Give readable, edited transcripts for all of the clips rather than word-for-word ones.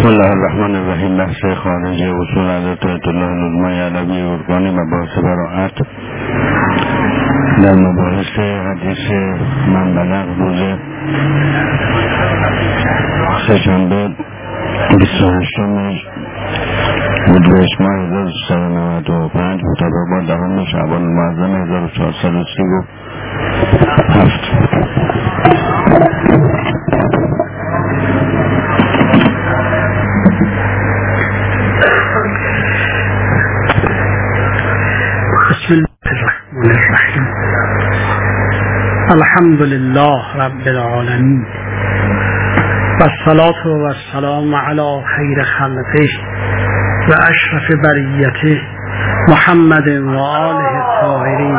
بسم الله الرحمن الرحیم. بحث خارج اصول حضرت آیت الله العظمی علوی ارگانی مباحث براءت در مباحث حدیث من بلغ روز سه‌شنبه 28 بدویش ماه 1395 مطابق با دهم شعبان المعظم 1437. بسم الله الرحمن الرحیم. الحمد لله رب العالمین و الصلاة و السلام علی خیر خلقه و اشرف بریته محمد و آله الطاهرین.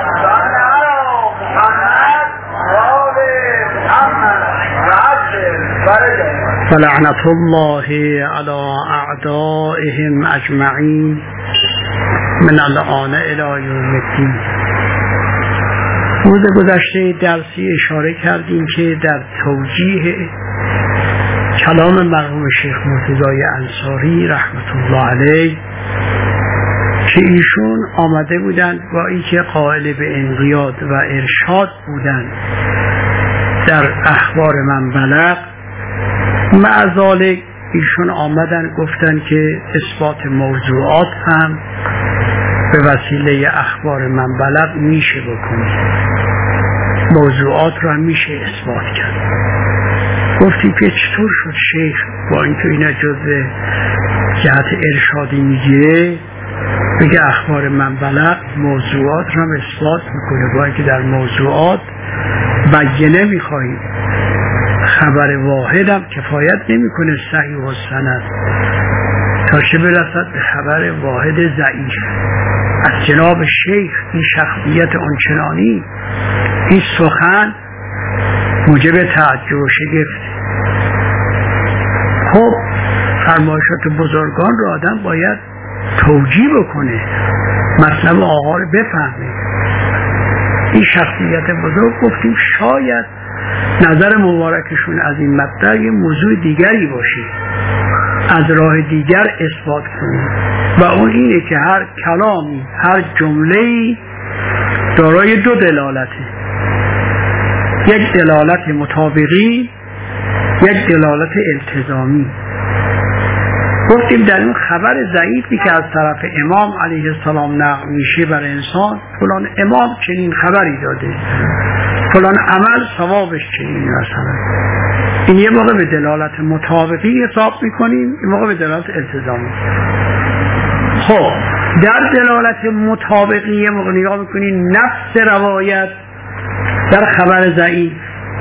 و لعنت الله علی اعدائهم اجمعین من الان الی یوم الدین. روز گذشته درسی اشاره کردیم که در توجیه کلام مرحوم شیخ مرتضی انصاری رحمت الله علیه که ایشون آمده بودند با اینکه قائل به انقیاد و ارشاد بودند در اخبار من بلغ، مع ذالک ایشون آمدن گفتن که اثبات موضوعات هم به وسیله اخبار من بلغ میشه بکنید، موضوعات را میشه اثبات کرد. گفتیم که چطور شد شیخ با اینکه اینا جزء جهت ارشادی میگیره بگه اخبار من بلغ موضوعات را اثبات میکنه، با اینکه در موضوعات بیانه میخواهیم. خبر واحد هم کفایت نمیکنه صحیح و سند تا چه برسد به خبر واحد ضعیف. از جناب شیخ این شخصیت آنچنانی، این سخن موجب تعجب و شگفت. خب فرمایشات بزرگان را آدم باید توجیه بکنه، مطلب آقا رو بفهمه. این شخصیت بزرگ گفتیم شاید نظر مبارکشون از این مطلب یه موضوع دیگری باشه، از راه دیگر اثبات کنیم، و اون اینه که هر کلامی، هر جمله‌ای دارای دو دلالته، یک دلالت مطابقی، یک دلالت التزامی. گفتیم در اون خبر ضعیفی که از طرف امام علیه السلام نقل میشه بر انسان، فلان امام چنین خبری داده، فلان عمل ثوابش چنین، مثلا این یه موقع به دلالت مطابقی حساب میکنیم، این موقع به دلالت التزامی. خب در دلالت مطابقی یه موقع نگاه میکنیم نفس روایت در خبر ضعیف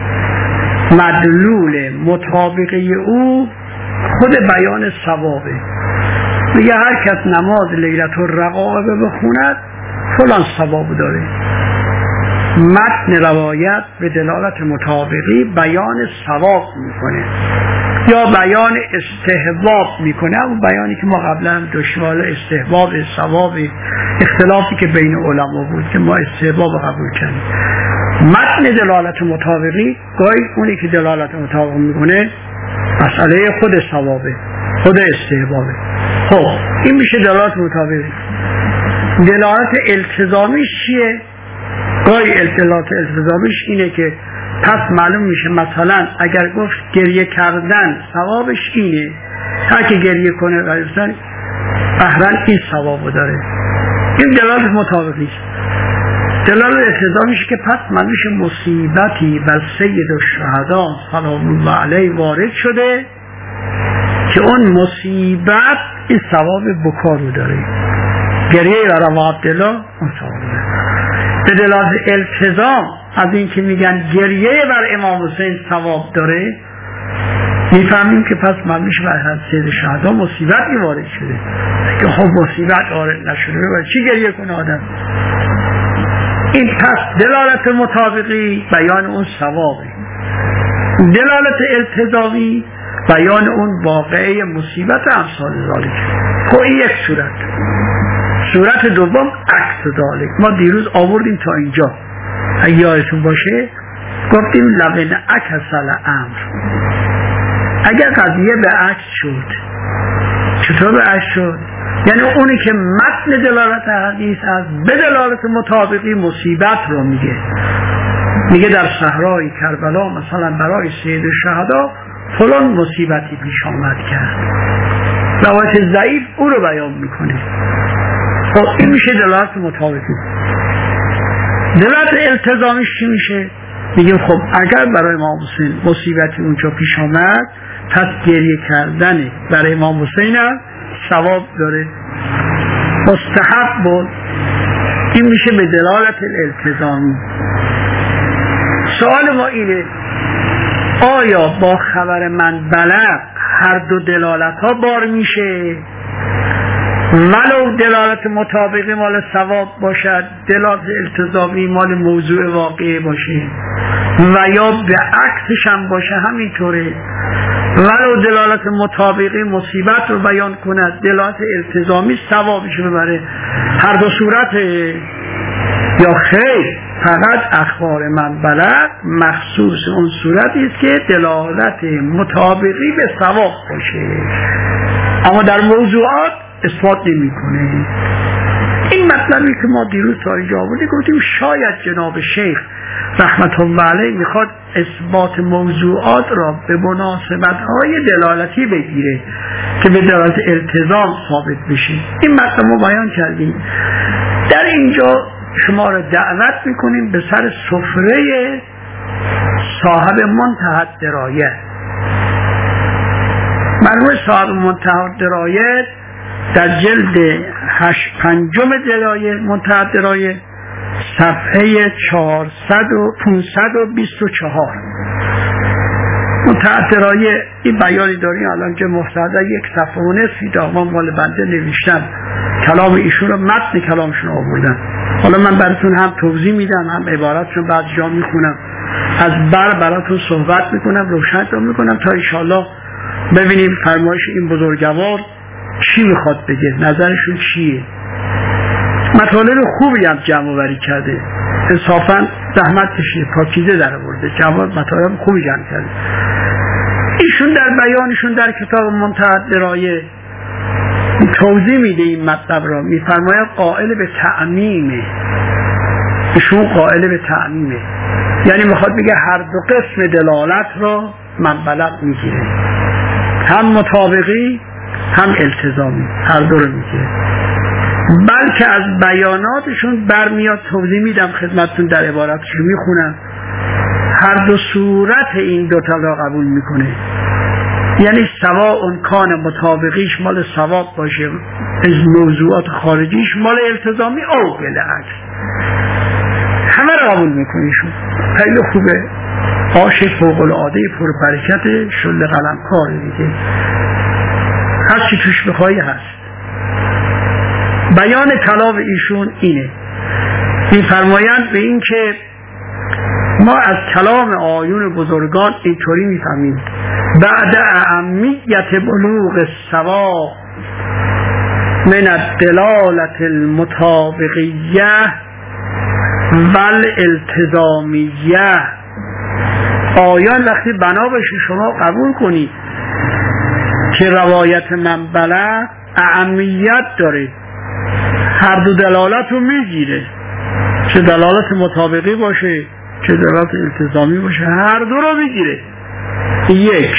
مدلول مطابقی او خود بیان ثوابه. میگه هر کس نماز لیلة الرقابه بخوند فلان ثواب داره. متن روایت به دلالت مطابقی بیان ثواب میکنه یا بیان استحباب میکنه، اون بیانی که ما قبلا دشوار استحباب ثواب اختلافی که بین علما بود که ما استحباب قبول کردیم. متن دلالت مطابقی گاهی اونی که دلالت مطابق میکنه مسئله خود ثوابه، خود استحبابه. خب این میشه دلالت مطابقی. دلالت التزامیش چیه؟ گاهی دلالت التزامیش اینه که پس معلوم میشه مثلا اگر گفت گریه کردن ثوابش اینه، هر که گریه کنه غریبتن بهرن این ثوابو داره. این دلالت مطابقی است. دلالت التزامیش که پس معلوم میشه مصیبتی بر سید الشهدا سلام الله علیه وارد شده که اون مصیبت این ثواب بکارو داره، گریه بر ابو عبدالله اون ثواب داره. به دلالت التزام از این که میگن گریه بر امام حسین ثواب داره، میفهمیم که پس معلومش بر سید شهدا مصیبتی وارد شده که خب مصیبت وارد نشده برای چی گریه کنه آدم؟ این پس دلالت مطابقی بیان اون ثوابه، دلالت التزامی بیان اون واقعه مصیبت امثال ذالک. خب این یک صورت. صورت دوم عکس ذالک. ما دیروز آوردیم تا اینجا، اگه یادتون باشه گفتیم لبن اکسل امر، اگر قضیه به عکس شد، چطور به عکس شد؟ یعنی اونی که متن دلالت حدیث از به دلالت مطابقی مصیبت رو میگه در صحرای کربلا مثلا برای سید شهدا فلان مصیبتی پیش آمد کرد، روایت ضعیف او رو بیان میکنه. خب این میشه دلالت مطابقی. دلالت التزامیش چی میشه؟ میگیم خب اگر برای امام حسین مصیبتی اونجا پیش آمد، پس گریه کردن برای امام حسین هم ثواب داره، مستحب بود. این میشه به دلالت الالتزامی. سوال ما اینه آیا با خبر من بلغ هر دو دلالت ها بار میشه؟ ولو دلالت مطابقی مال ثواب باشد، دلالت التزامی مال موضوع واقعی باشه، و یا به عکسش هم باشه همینطوره. ولو دلالت مطابقی مصیبت رو بیان کند، دلالت التزامی ثوابش ببره، هر دو صورت یا خیر. فقط اخبار من بلغ مخصوص اون صورتی است که دلالت مطابقی به ثواب باشه، اما در موضوعات اثبات نمی کنه. این مطلبی که ما دیروز تا اینجا آوردیم، گفتیم شاید جناب شیخ رحمت الله علیه میخواد اثبات موضوعات را به مناسبت‌های دلالتی بگیره که به دلالت التزام ثابت بشه. این مطلب ما بیان کردیم. در اینجا شما را دعوت میکنیم به سر سفره صاحب منتهى الدرایه. مرحوم صاحب منتهى الدرایه در جلد 5 دلایل منتهى الدرایه صفحه 524 منتهى الدرایه این بیانی داریم الان که محتضر 1 صفحه و نصفی دامان مال بنده نوشتم، کلام ایشون رو متن کلامشون آوردن. حالا من براتون هم توضیح میدم، هم عبارتشون بعد جا میخونم، از براتون صحبت میکنم، روشنتون میکنم تا انشاءالله ببینیم فرمایش این بزرگوار چی میخواد بگه، نظرشون چیه. مطالب خوبی هم جمع آوری کرده، انصافا زحمت کشیده، پاکیزه در آورده، مطالب خوبی جمع کرده. ایشون در بیانشون در کتاب منتهى الدرایه توضیح میده این مطلب را، میفرماید قائل به تعمیمه. ایشون قائل به تعمیمه، یعنی میخواد بگه هر دو قسم دلالت را من بلغ میگیره، هم مطابقی هم التزامی، هر دو رو میگیره. بلکه از بیاناتشون برمیاد، توضیح میدم خدمتتون، در عبارتشون میخونم، هر دو صورت این دوتا را قبول میکنه. یعنی سواء کان مطابقیش مال ثواب باشه، از موضوعات خارجیش مال التزامی او بالعکس، همه را قبول میکنیشون. خیلی خوبه، عاشق فوق العاده پربرکت شل قلم کاره دیگه، هر چی توش بخوایی هست. بیان کلام ایشون اینه، میفرمایند به این که ما از کلام آیون بزرگان اینطوری میفهمیم بعد اهمیت بلوغ الثواب من الدلالة المطابقیه و الالتزامیه. آیان وقتی بنا بشه شما قبول کنید که روایت من بلغ اهمیت داره، هر دو دلالت رو میگیره، چه دلالت مطابقی باشه چه دلالت التزامی باشه، هر دو رو میگیره. یک.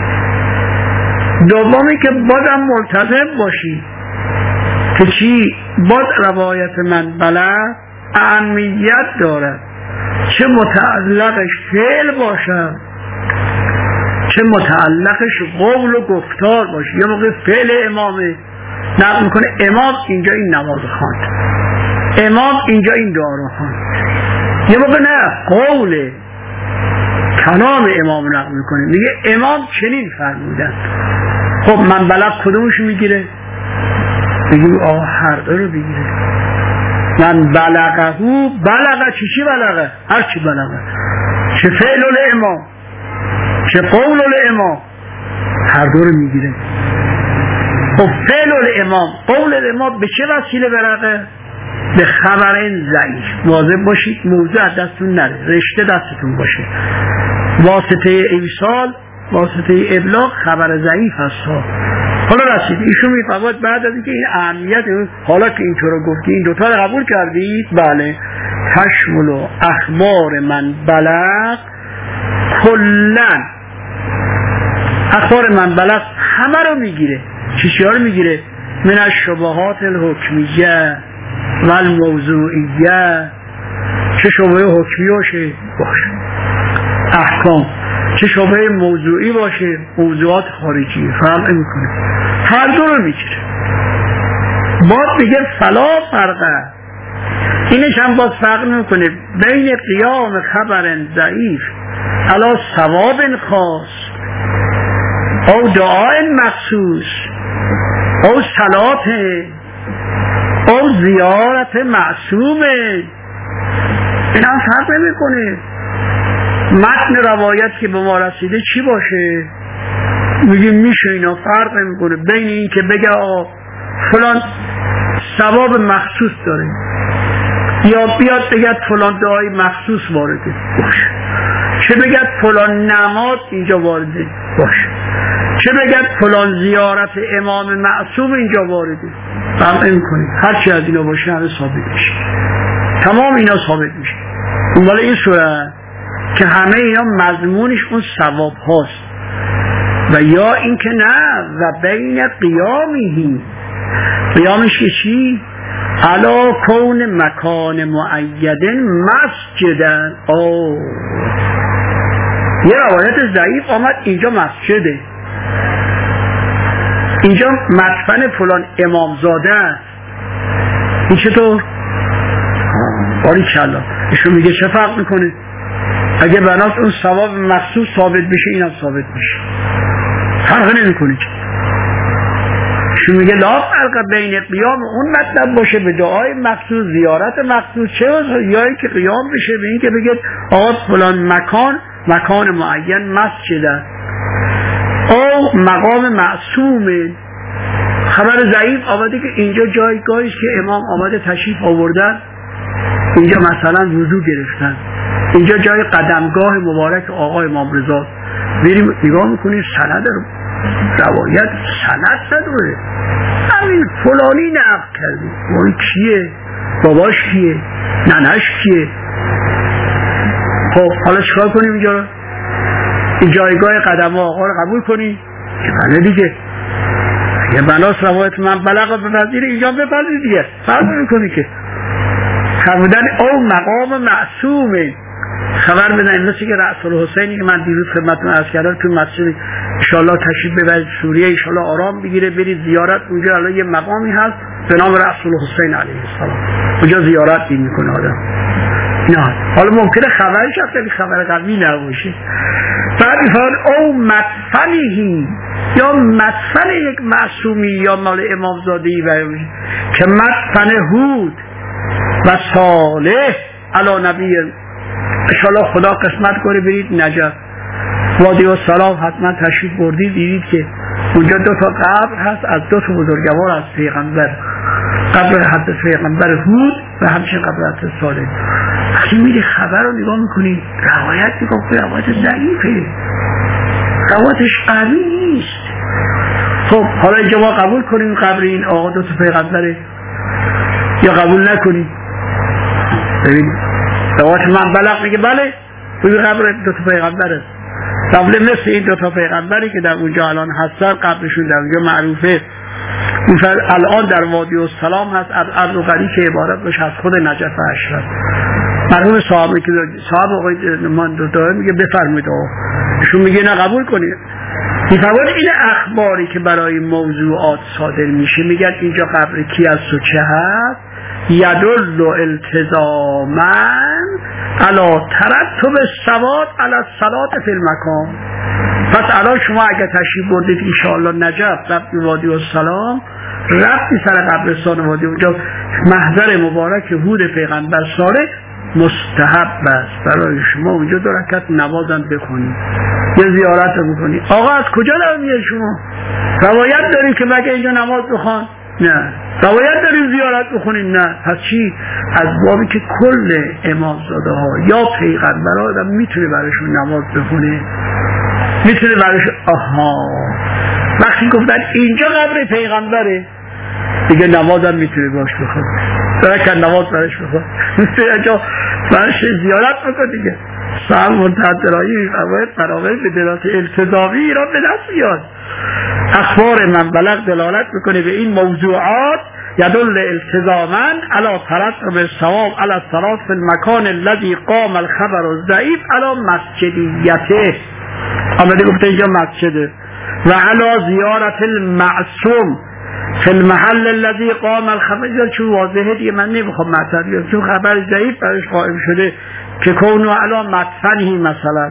دومی که بازم ملتزم باشی که چی؟ باز روایت من بلغ اهمیت داره، چه متعلقش فعل باشه چه متعلقش قول و گفتار باشه. یه موقع فعل امامه نقل میکنه، امام اینجا این نماز خواند، امام اینجا این دعا رو خواند. یه موقع نه، قول کلام امام نقل میکنه، میگه امام چنین فرمودن. خب من بلغ کدومش میگیره؟ میگه هر دو رو بگیره. من بلغهو بلغه چی بلغه؟ هر چی بلغه، چه فعل الامام چه قول الامام، هر دو رو میگیره. خب فعل الامام قول الامام به چه وسیله بلغه؟ به خبرین ضعیف. واظب باشید موضوع دستتون نره، رشته دستتون باشه، واسطه ایصال واسطه ابلاغ خبر ضعیف هست ها. حالا رسید ایشون میفرماید بعد از اینکه این اهمیت حالا که اینطور گفتی این دوتا رو قبول کردید بله تشمل اخبار من بلغ کلن اخبار من بلغ همه رو میگیره. چیزها رو میگیره؟ من الشبهات الحکمیه و الموضوعیه، چه شبهه حکمی باشه احکام، چه شبهه موضوعی باشه موضوعات خارجی، فرق میکنه هر دو رو میگیره. باز میگه فلا فرقه، اینش هم باز فرق میکنه بین قیام خبر ضعیف علی ثواب خاص او دعای مخصوص او صلات او زیارت معصومه، این هم فرق نمیکنه. متن روایت که به ما رسیده چی باشه میگه میشه، اینا فرق نمیکنه بین این که بگه آقا فلان ثواب مخصوص داره یا بیاد بگه فلان دعای مخصوص وارده باشه، چه بگه فلان نماز اینجا وارده باشه، چه بگه فلان زیارت امام معصوم اینجا وارده، فرق نمیکنه هرچی از اینا باشه همه ثابت میشه، تمام اینا ثابت میشه. اونوال این صورت که همه اینا مضمونش اون ثواب هاست و یا این که نه و بین قیامهی، قیامش چی؟ علا کون مکان معیدن مسجدن. یه روایت ضعیف آمد اینجا مسجده، اینجا مدفن فلان امامزاده است، این چطور؟ باری کلا ایشون میگه چه فرق میکنه اگه بناس اون ثواب مخصوص ثابت بشه اینم ثابت بشه، فرق نمیکنه. ایشون میگه لا فرق بین قیام اون مطلب باشه به دعای مخصوص زیارت مخصوص چه یایی که قیام بشه به این که بگه آقا فلان مکان معین مسجده او مقام معصومه. خبر ضعیف آمده که اینجا جایگاهی که امام آمده تشریف آوردن، اینجا مثلا وضو گرفتن، اینجا جای قدمگاه مبارک آقا امام رضا، بریم نگاه میکنیم سند روایت سند نداره، همین فلانی نقل کردی، وای کیه؟ باباش کیه؟ ننش کیه؟ خب حالا چکار کنیم اینجا رو؟ این جایگاه قدم آقا رو قبول کنی؟ که بله دیگه یه بناس روایت من بلغ بپذیر اینجا بپذیر دیگه، فرق میکنی که فرمودن او مقام معصومه. خبر بدن مثل که رأس الحسینی که من دیروز خدمتتون عرض کردم تو مسجد انشاءالله تشریف ببرید سوریه، انشاءالله آرام بگیره برید زیارت، اونجا الان یه مقامی هست به نام رأس الحسین علیه السلام، اونجا زیارت میکنه آدم. نه حالا ممکنه خبرش خیلی خبر قوی نباشه. بعد میفرماد او مدفنهی یا مدفن یک معصومی یا مال امامزادهی که مدفن هود و صالح علی نبی انشاءالله خدا قسمت کنه برید نجف وادی السلام حتما تشریف بردید، دیدید که اونجا 2 تا قبر هست از 2 تا بزرگوار از پیغمبر، قبر حضرت پیغمبر هود و همچنین قبر حضرت صالح. وقتی میری خبر رو نگاه میکنی روایت نگاه کنی روایت ضعیفه، روایتش قوی نیست. خب حالا اینجا ما قبول کنیم قبر این آقا 2 تا پیغمبره یا قبول نکنیم؟ ببین روایت من بلغ میگه بله بگه قبر 2 تا پیغمبره، قبل مثل این 2 تا پیغمبری که در اونجا الان هستن قبرشون در اونجا معروفه، مثلا الان در وادی السلام هست، ارض غری که عبارت باشه از خود نجف اشرف. مرحوم صاحبی که صاحب آقای من داره میگه بفرمایید آقا، ایشون میگه نه قبول کنید. میفرماید این اخباری که برای موضوعات صادر میشه میگن اینجا قبر کی است و چه هست، یدل التزاما علی ترتب الثواب علی الصلاه فی المکان. پس الان شما اگه تشریف بردید انشاءالله نجف رفت وادی السلام، رفتی سر قبرستان وادی، اونجا محضر مبارک هود پیغمبر صالح، مستحب است برای شما اونجا 2 رکعت نمازم بخونید یه زیارت بکنید. آقا از کجا در میاد شما؟ روایت داریم که مگه اینجا نماز بخوان؟ نه. روایت داریم زیارت بخونید؟ نه. پس چی؟ از بابی که کل امامزاده ها یا پیغمبر ها میتونه برایشون نماز بخونه. میتونه برش وقتی گفتن اینجا قبر پیغمبره دیگه نمازم میتونه باش بخواد درکن نماز برش بخواد میتونه اینجا برش زیارت بکن دیگه سال منتظرایی فواید فراغیر به دلالت التزامی ایران به دست بیاد. اخبار من بلغ دلالت میکنه به این موضوعات یدل التزاما علی ترتب الثواب علی الصلاة فی المکان الذی قام الخبر الضعیف علی مسجدیته. آمده گفته اینجا مسجده و علی زیارت المعصوم فی المحل الذی قام الخبر. چون واضحه دیگه من نمیخوام مطلب بیارم چون خبر ضعیف برش قائم شده که کونو علی مدفنه مثلا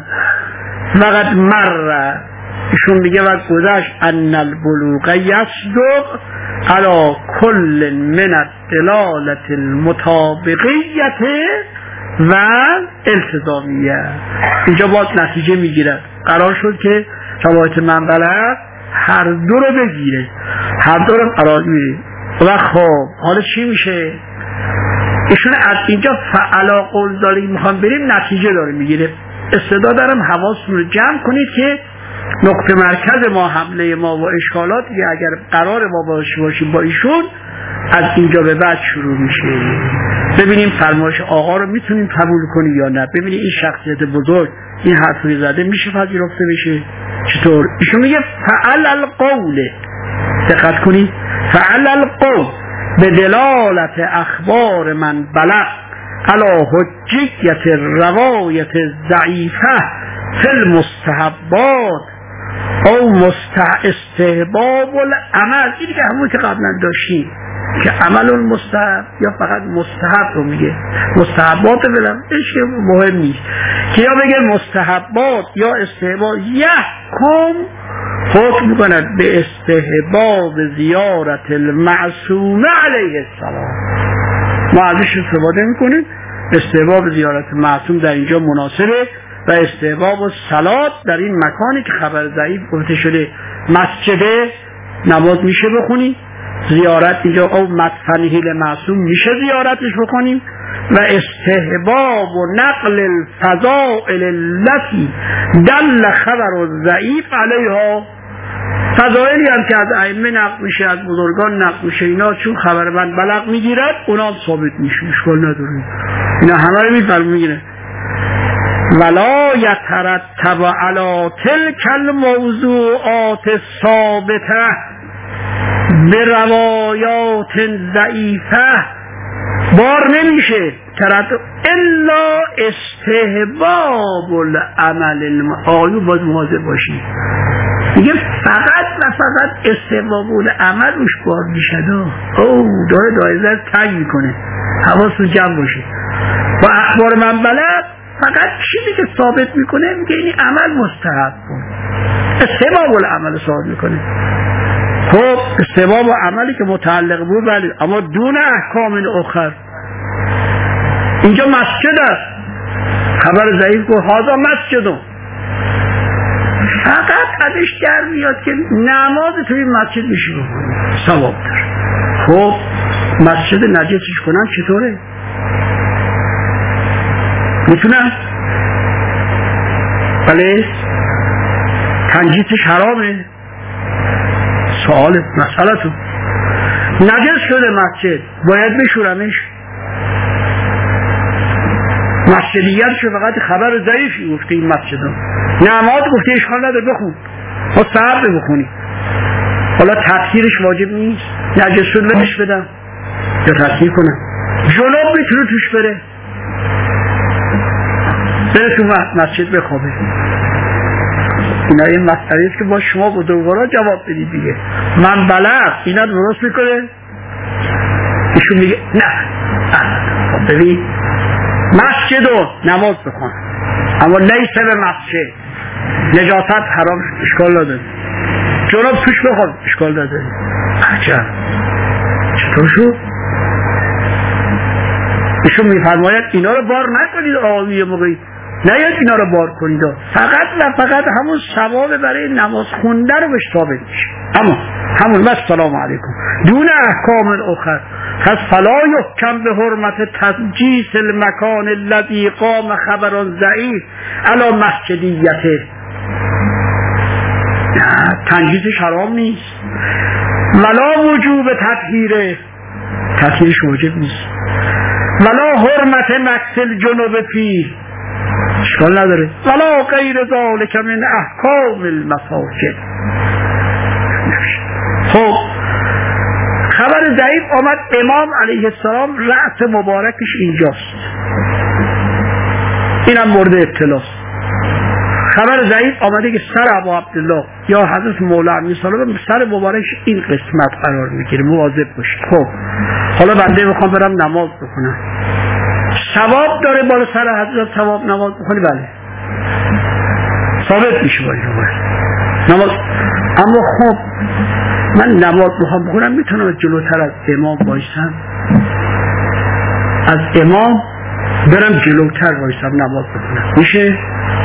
وقت مر ایشون میگه وقت گذشت ان البلوغ یصدق علی کل من الدلالة المطابقیت و التزامیه. اینجا باز نتیجه میگیره قرار شد که شواهد منبلغ هر دو رو بگیره هر دو رو قرار میگیره و خب حالا چی میشه؟ ایشون از اینجا فعلا قول داریم میخوام بریم نتیجه داره میگیره. استعداد دارم حواستون رو جمع کنید که نقطه مرکز ما حمله ما و اشکالاتی اگر قرار ما باشیم با ایشون از اینجا به بعد شروع میشه. ببینیم فرمایش آقا رو میتونیم قبول کنیم یا نه. ببینیم این شخصیت بزرگ این حرفی زده میشه پذیرفته بشه چطور؟ ایشون میگه فعل القول، دقت کنید، فعل القول به دلالت اخبار من بلغ علی حجیت روایت ضعیفه فی المستحبات او استحباب العمل. این که همون که قبلا داشتیم که عمل المستحب یا فقط مستحب رو میگه. مستحبات بلم ایش مهم نیست که یا بگه مستحبات یا استحباب یحکم حکم میکند به استحباب زیارت المعصوم علیه السلام. ما ازش استفاده میکنیم. استحباب زیارت معصوم در اینجا مناسبه و استحباب و صلات در این مکانی که خبر ضعیف گفته شده مسجده نماز میشه بخونی، زیارت اینجا او مدفنه لمعصوم میشه زیارتش بکنیم و استحباب و نقل الفضائل التي دل خبر ضعیف علیها. فضائلی هم که از ائمه نقل میشه از بزرگان نقل میشه اینا چون خبر من بلغ میگیرد اونا هم ثابت میشه اشکال نداره اینا همه رو میگیره. ولا یترتب علی تلک الموضوعات الثابته بروایات ضعیفه بار نمیشه ترتب الا استحباب العمل آیو باید مواظب باشی دیگه فقط و فقط استحباب العمل روش بار میشه او داره دایره تنگ میکنه حواستون جمع باشه. با اخبار من بلغ فقط چیزی که ثابت میکنه میگه این عمل مستحب بود استحباب العمل ثابت میکنه. خب استحباب عملی که متعلق بود ولی اما دون احکام اخر. اینجا مسجد است خبر ضعیف گفت هذا مسجد فقط ازش در میاد که نماز توی مسجد میشه بکنی ثواب داره. خب مسجد نجسش کنن چطوره؟ میتونن؟ بله تنجیسش حرامه؟ سوال مسئله تو نجس شده مسجد باید بشورمش؟ مسجدیت شو فقط خبر ضعیفی گفته این مسجد هم نماز گفته اشکال نداره بخون با صبر بخونی. حالا تفسیرش واجب نیست نجس شد لبش بدم یا تفسیر کنم جنوب میتونه توش بره تو مسجد بخوابه. اینا این مسئله است که با شما بزرگوارا جواب بدید دیگه. من بلغ اینا درست میکنه ایشون میگه نه خب ببین مسجد و نماز بخون اما لیسه به مسجد نجاست حرام اشکال نداره جناب توش بخون اشکال نداره. عجب چطور شد؟ ایشون میفرماید اینا رو بار نکنید آقایی موقعی نیاد اینا رو بار کنید فقط و فقط همون ثواب برای نماز خوندن رو بهش ثابت میشه اما همون و السلام علیکم دون احکام الاخر. پس فلا یحکم به حرمت تنجیس المکان الذی قام خبر ضعیف علی مسجدیته. تنجیزش حرام نیست. ولا وجوب تطهیرش واجب نیست. ولا حرمت مکس الجنوب فیه، اشکال نداره. ولا غیر ذالک من احکام المساجد. خب خبر ضعیف آمد امام علیه السلام رأس مبارکش اینجاست، اینم مورد ابتلاست. خبر ضعیف آمده که سر ابو عبدالله یا حضرت مولا علی سلام سر مبارکش این قسمت قرار میگیره، مواظب باشید. خب حالا بنده میخوام برم نماز بخونم، ثواب داره بالا سر حضرت ثواب نماز بخونی؟ بله ثابت میشه باید نماز. اما خب من نماز میخوام بخونم، میتونم جلوتر از امام بایستم، از امام برم جلوتر بایستم نماز بخونم؟ میشه؟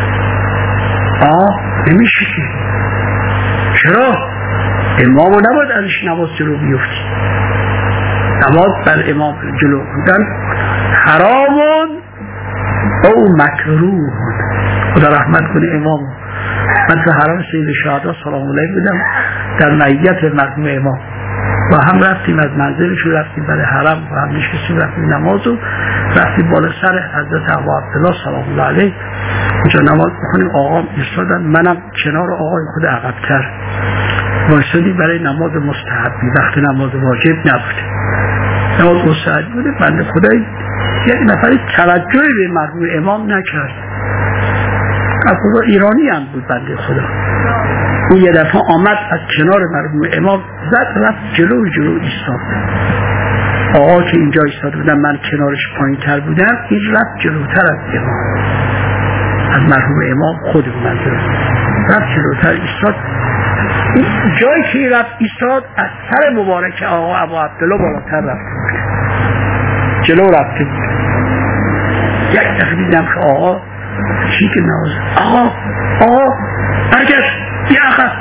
نمیشه که. چرا؟ امامو نباید ازش نماز جلو بیفتی. نماز بر امام جلو بودن حرامون او مکروه. خدا رحمت کنه امامو. من تو حرام سید شهدا سلام علیه بودم در معیت مرحوم امام و هم رفتیم از منزلش و رفتیم برای حرم و هم نشستیم رفتیم نماز و رفتیم بالا سر حضرت ابو عبدالله سلام الله علیه اونجا نماز بخونیم. آقام ایستادن، منم کنار آقای خود عقب‌تر وایسادیم برای نماز مستحبی، وقت نماز واجب نبوده، نماز مستحب بوده. بنده خدای یک نفری توجهی به مرحوم امام نکرد، از خدا ایرانی هم بود بنده خدا. اون یه دفعه آمد از کنار مرحوم امام زد رفت جلو ایستاد. آقا که اینجا ایستاد بودن، من کنارش پایین تر بودم، این رفت جلوتر از امام، از مرحوم امام خود منظور رفت جلوتر ایستاد. این جایی که رفت ایستاد از سر مبارک آقا ابو عبدالله بالاتر رفت جلو رفته بود. یک دفعه دیدم که آقا چی که نواز آقا برگشت بیا عقب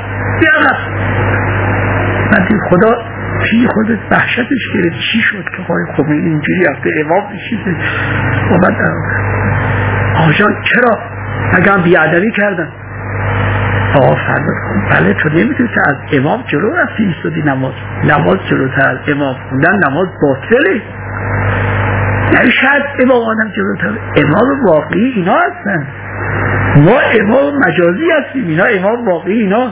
بعد خدا چی خودت وحشتش گرفت، چی شد که آقای خمینی اینجوری رفته امام بشیده و بعد آقا جان چرا اگه هم بیادبی کردن؟ آقا فرمود بله تو نمیدونی که از امام جلو رفتی ایستادی نماز جلوتر از امام خوندن نماز باطله. یعنی شاید امام آدم جلوتر، امام واقعی اینا هستن، ما امام مجازی هستیم، اینا امام واقعی اینا.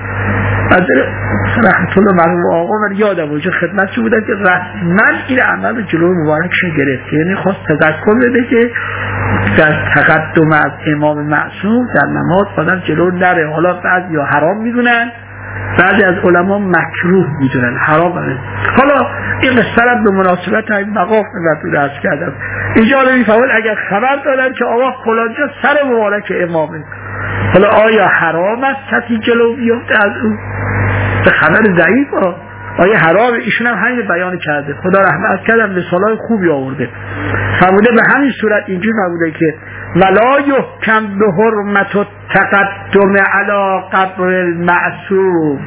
رحمت الله مرحوم آقا من یادم اونجا خدمتشون بودن که رسما این عمل جلوی مبارکشون گرفت، یعنی خواست تذکر بده که در تقدم از امام معصوم در نماز آدم جلو نره. حالا بعضی ها حرام میدونن، بعضی از علما مکروه میدونن، حرام بره. حالا این قصه به مناسبت این مقام رو عرض کردم. اینجا رو میفهمون اگر خبر دادن که آقا فلانجا سر مبارک امامه، حالا آیا حرام است کسی جلو بیفته از اون؟ به خبر ضعیف آیا حرام؟ ایشون هم همین بیان کرده، خدا رحمت کردم، مثالای خوبی آورده. فرموده به همین صورت اینجور فرموده که ولا یحکم به حرمت التقدم علی قبر المعصوم.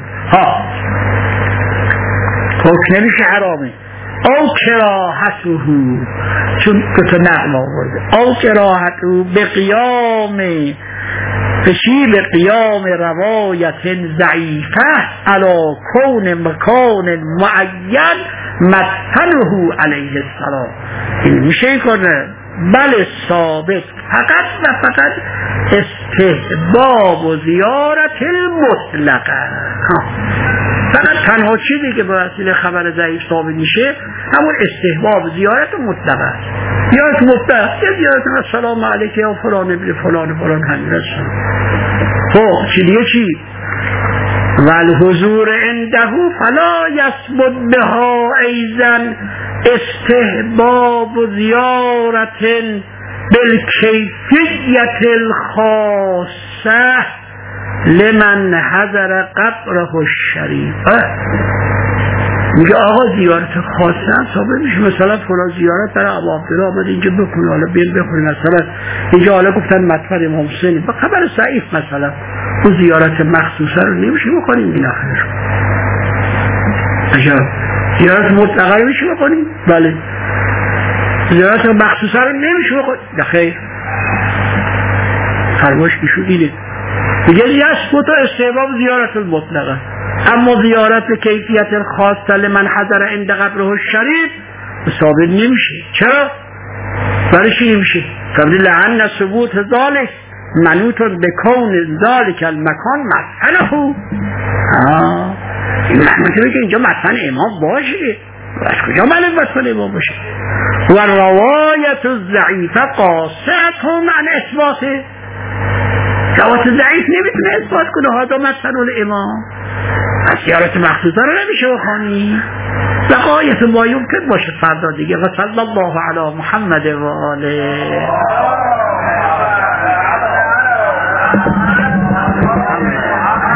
حکم نمیشه حرامه. او کراهته، چون تو نقل آورده، او کراهته به قیام روایت ضعیفه علی کون مکان معین مدفنه علیه السلام. این میشه کنه بله ثابت فقط و فقط استحباب و زیارت المطلقه. فقط تنها چیزی که با وسیله خبر ضعیف ثابت میشه همون استحباب زیارت مطلقه. زیارت مطلق یا زیارت السلام علیک یا فلان ابن فلان همین است. خب چی والحضور عنده فلا یثبت بها ایضا استحباب زیارت بالکیفیت الخاصه لمن حضر قبره الشریف. میگه آقا زیارت خاصه هم ثابت میشه، مثلا فلان زیارت برای ابو عبدالله آمد اینجا بکنه، حالا بیل بخونی، مثلا اینجا حالا گفتن مدفن امام حسین با خبر ضعیف، مثلا اون زیارت مخصوصه رو نمیشه بکنیم. این آخرش عجب زیارت مطلقه رو میشه بکنیم؟ بله. زیارت مخصوصه رو نمیشه بکنیم؟ خیر. فرمایش ایشون اینه. میگه یثبت استحباب زیارت المطلقه، اما زیارت به کیفیت خاصه لمن حضر عند قبره الشریف ثابت نمیشه. چرا؟ برای چی نمیشه؟ لأن ثبوت ذلك منوط بکون ذلك المکان مسکنه. این منوطه که اینجا مسکن امام باشه، از کجا معلوم مسکن امام باشه؟ و روایت الضعیفه قاصعة عن اثباته، روایت ضعیف نمیتونه اثبات کنه هذا مسکن الامام. از زیارت مخصوصه رو نمیشه بخوانی، بقایت ما یمکن باشه فردا دیگه. و صلی الله علی محمد و آله.